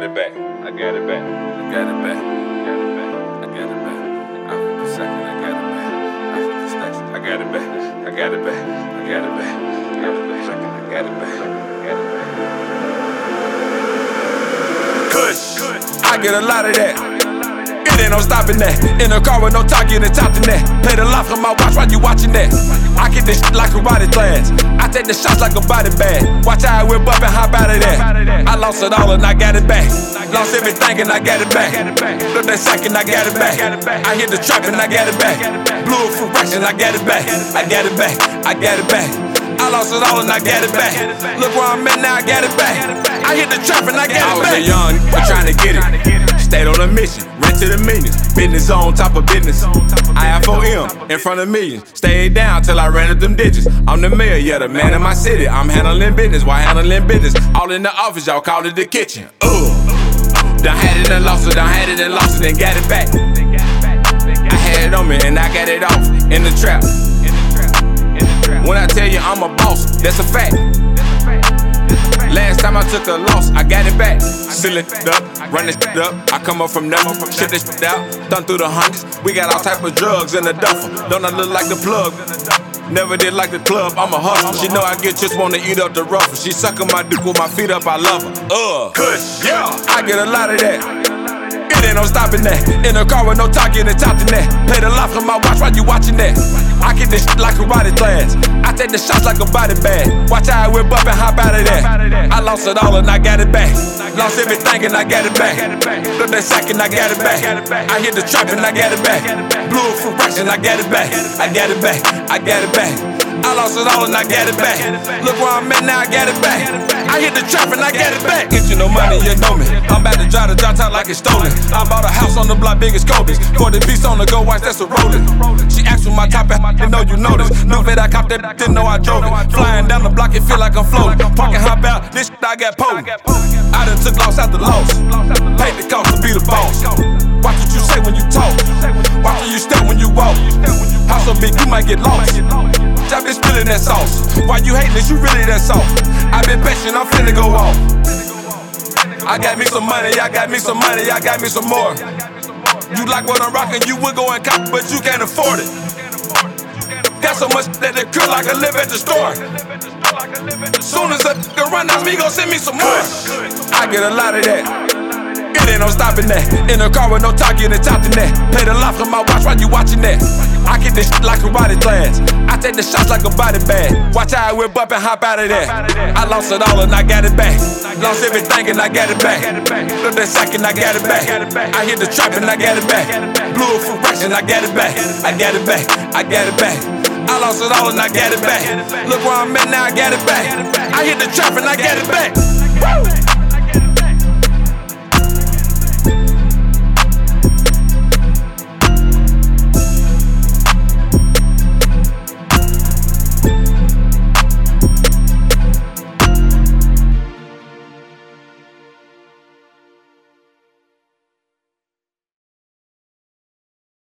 it back. I got it back. I got it back. I got it back. I feel the second. I got it back. I feel the stacks. I got it back. I got it back. I got it back. I got it back. I got it back. I got it back. Kush. I get a lot of that. It ain't no stopping that. In the car with no talking and talking that. Play the life from my watch while you watching that. I get this shit like karate class. I take the shots like a body bag. Watch how I whip up and hop out of that. I lost it all and I got it back. Lost everything and I got it back. Look that sack and I got it back. I hit the trap and I got it back. Blew it for racks and I got it back. I got it back. I got it back. I lost it all and I got it back. Look where I'm at now, I got it back. I hit the trap and I got it back. I was a young nigga trying to get it. Stayed on a mission, ran to the millions. Business on top of business. IFOM in front of millions. Stayed down till I ran up them digits. I'm the mayor, yeah, the man in my city. I'm handling business while handling business. All in the office, y'all call it the kitchen. Done had it and lost it, done had it and lost it, then got it back. I had it on me and I got it off in the trap. When I tell you I'm a boss, that's a fact. Last time I took a loss, I got it back. Seal it up, run this shit up. I come up from nothing, shit this shit out. Done through the hundreds, we got all type of drugs in the duffel. Don't I look like the plug? Never did like the club, I'm a hustler. She know I get just wanna eat up the ruffle. She sucking my dick with my feet up, I love her. Kush, yeah, I get a lot of that. It ain't no stopping that. In the car with no talking and talking that. Play the life from my watch while you watching that. I get this shit like karate class. I take the shots like a body bag. Watch how I whip up and hop out of that. I lost it all and I got it back. Lost everything and I got it back. Look that sack and I got it back. I hit the trap and I got it back. Blew it for racks and I got it back. I got it back. I got it back. I lost it all and I got it back. Look where I'm at now, I got it back. I hit the trap and I got it back. Get you no money, you know me. I'm about to drive the drop top like it's stolen. I bought a house on the block, big as Kobe's. 40 piece on the go, watch that's a rollin'. She asked for my top, I didn't know you noticed. New vet, I copped that, didn't know I drove it. Flying down the block, it feel like I'm floating. Parkin' hop out, this shit I got potent. I done took loss after loss. Paid the cost to be the boss. Watch what you say when you talk. Watch when you step when you walk. House so big, you might get lost. I been spilling that sauce. Why you hating this? You really that soft. I been patient, I'm finna go off. I got me some money, I got me some money, I got me some more. You like what I'm rocking, you would go and cop, but you can't afford it. Got so much that it could like I live at the store. Soon as I run out, me gon' send me some more. I get a lot of that. It ain't no stopping that. In the car with no talking and talking that. Play the life from my watch while you watching that. I get this shit like karate class. I take the shots like a body bag. Watch how I whip up and hop out of that. I lost it all and I got it back. Lost everything and I got it back. Look that sack and I got it back. I hit the trap and I got it back. Blew it for racks and I got it back. I got it back. I got it back. I lost it all and I got it back. Look where I'm at now, I got it back. I hit the trap and I got it back.